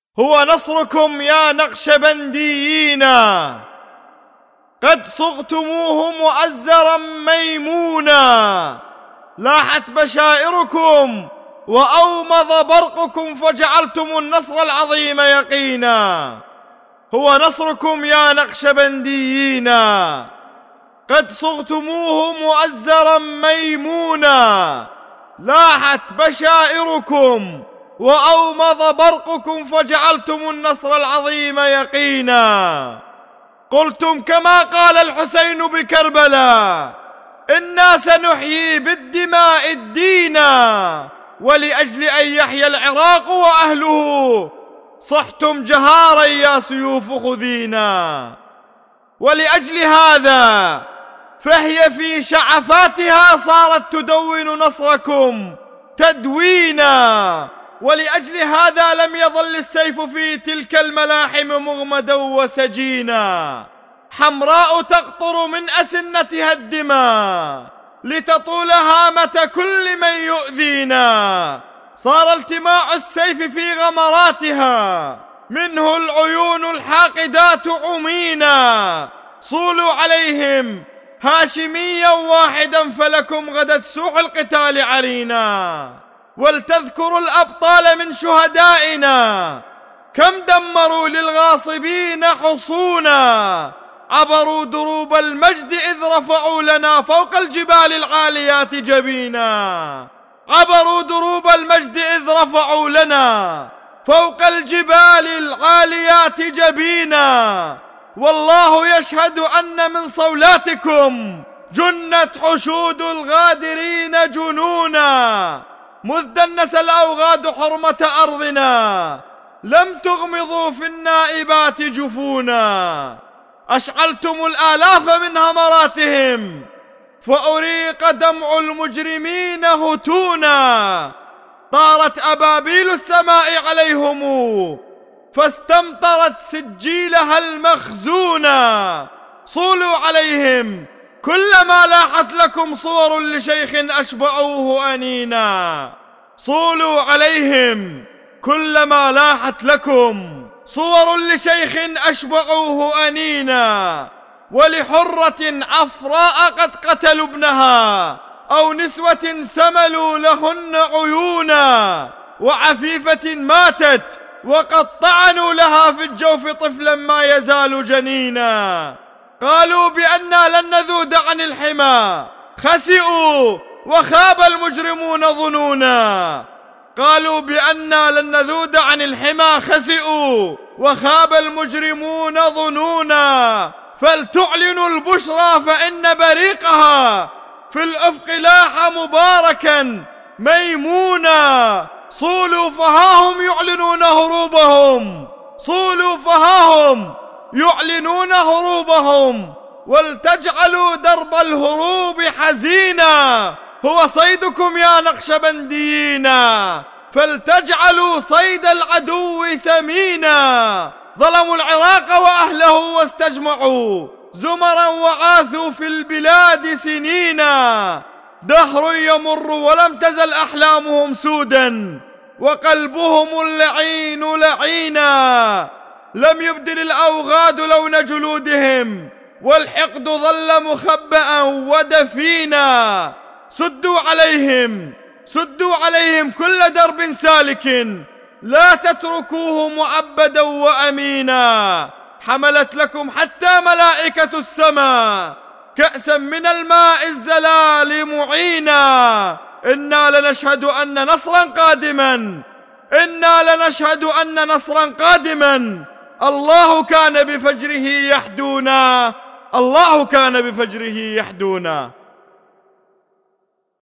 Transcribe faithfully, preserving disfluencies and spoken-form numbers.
هو نصركم يا نقشبنديين، قد صغتموه مؤزرا ميمونا، لاحت بشائركم وأومض برقكم فجعلتم النصر العظيم يقينا. هو نصركم يا نقشبنديين، قد صغتموه مؤزرا ميمونا، لاحت بشائركم وأومض برقكم فجعلتم النصر العظيم يقينا. قلتم كما قال الحسين بكربلاء: إنا سنحيي بالدماء الدين، ولأجل أن يحيى العراق وأهله صحتم جهارا يا سيوف خذينا. ولأجل هذا فهي في شعفاتها صارت تدون نصركم تدوينا، ولأجل هذا لم يظل السيف في تلك الملاحم مغمدا وسجينا. حمراء تقطر من أسنتها الدماء لتطول هامة كل من يؤذينا. صار التماع السيف في غمراتها، منه العيون الحاقدات عمينا. صولوا عليهم هاشميا واحدا فلكم غدت سوح القتال علينا. ولتذكروا الأبطال من شهدائنا، كم دمروا للغاصبين حصونا. عبروا دروب المجد إذ رفعوا لنا فوق الجبال العاليات جبينا. عبروا دروب المجد إذ رفعوا لنا فوق الجبال العاليات جبينا. والله يشهد أن من صولاتكم جنت حشود الغادرين جنونا. مذ دنس الأوغاد حرمة أرضنا لم تغمضوا في النائبات جفونا. أشعلتم الآلاف من همراتهم فأريق دمع المجرمين هتونا. طارت أبابيل السماء عليهم فاستمطرت سجيلها المخزونا. صولوا عليهم كلما لاحت لكم صور لشيخ أشبعوه أنينا. صولوا عليهم كلما لاحت لكم صور لشيخ أشبعوه أنينا. ولحرة عفراء قد قتلوا ابنها أو نسوة سملوا لهن عيونا. وعفيفة ماتت وقد طعنوا لها في الجوف طفلا ما يزال جنينا. قالوا بأننا لن نذود عن الحمى خسئوا وخاب المجرمون ظنونا. قالوا بأننا لن نذود عن الحمى خسئوا وخاب المجرمون ظنونا. فلتعلنوا البشرى فإن بريقها في الأفق لاح مباركا ميمونا. صولوا فهاهم يعلنون هروبهم. صولوا فهاهم يعلنون هروبهم. ولتجعلوا درب الهروب حزينا. هو صيدكم يا نقشبنديين، فلتجعلوا صيد العدو ثمينا. ظلموا العراق وأهله واستجمعوا زمرا وعاثوا في البلاد سنينا. دهر يمر ولم تزل أحلامهم سودا وقلبهم اللعين لعينا. لم يبدل الأوغاد لون جلودهم والحقد ظل مخبأ ودفينا. سدوا عليهم سدوا عليهم كل درب سالك لا تتركوه معبدا وأمينا. حملت لكم حتى ملائكة السماء كأسا من الماء الزلال معينا. إنا لنشهد أن نصرا قادما إنا لنشهد أن نصرا قادما. الله كان بفجره يحدونا الله كان بفجره يحدونا.